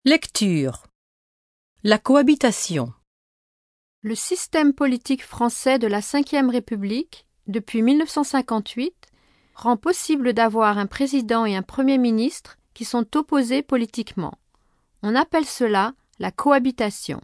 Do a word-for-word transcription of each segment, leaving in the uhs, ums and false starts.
Lecture. La cohabitation. Le système politique français de la Cinquième République, depuis mille neuf cent cinquante-huit, rend possible d'avoir un président et un Premier ministre qui sont opposés politiquement. On appelle cela la cohabitation.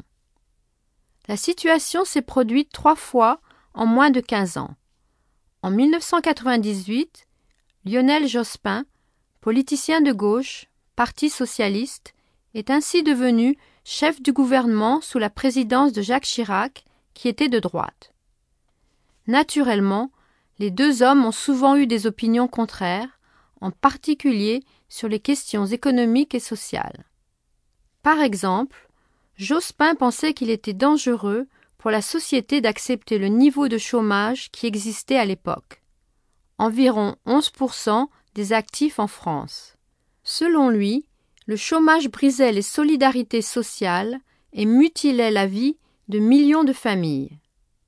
La situation s'est produite trois fois en moins de quinze ans. En mille neuf cent quatre-vingt-dix-huit, Lionel Jospin, politicien de gauche, Parti socialiste, est ainsi devenu chef du gouvernement sous la présidence de Jacques Chirac, qui était de droite. Naturellement, les deux hommes ont souvent eu des opinions contraires, en particulier sur les questions économiques et sociales. Par exemple, Jospin pensait qu'il était dangereux pour la société d'accepter le niveau de chômage qui existait à l'époque. Environ onze pour cent des actifs en France. Selon lui, le chômage brisait les solidarités sociales et mutilait la vie de millions de familles.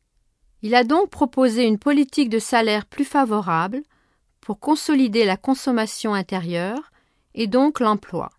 Il a donc proposé une politique de salaire plus favorable pour consolider la consommation intérieure et donc l'emploi.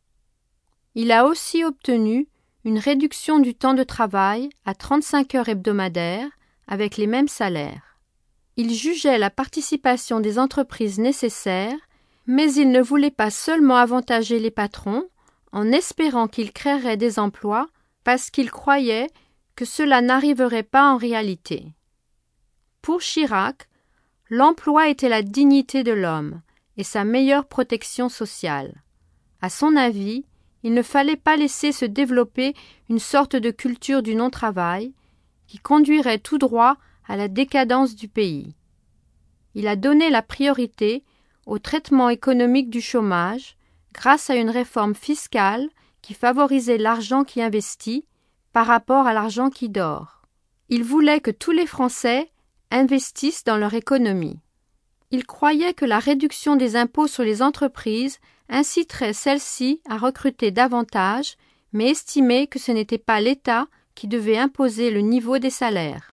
Il a aussi obtenu une réduction du temps de travail à trente-cinq heures hebdomadaires avec les mêmes salaires. Il jugeait la participation des entreprises nécessaire, mais il ne voulait pas seulement avantager les patrons en espérant qu'ils créeraient des emplois parce qu'il croyait que cela n'arriverait pas en réalité. Pour Chirac, l'emploi était la dignité de l'homme et sa meilleure protection sociale. À son avis, il ne fallait pas laisser se développer une sorte de culture du non-travail qui conduirait tout droit à la décadence du pays. Il a donné la priorité au traitement économique du chômage grâce à une réforme fiscale qui favorisait l'argent qui investit par rapport à l'argent qui dort. Il voulait que tous les Français investissent dans leur économie. Il croyait que la réduction des impôts sur les entreprises inciterait celles-ci à recruter davantage, mais estimait que ce n'était pas l'État qui devait imposer le niveau des salaires.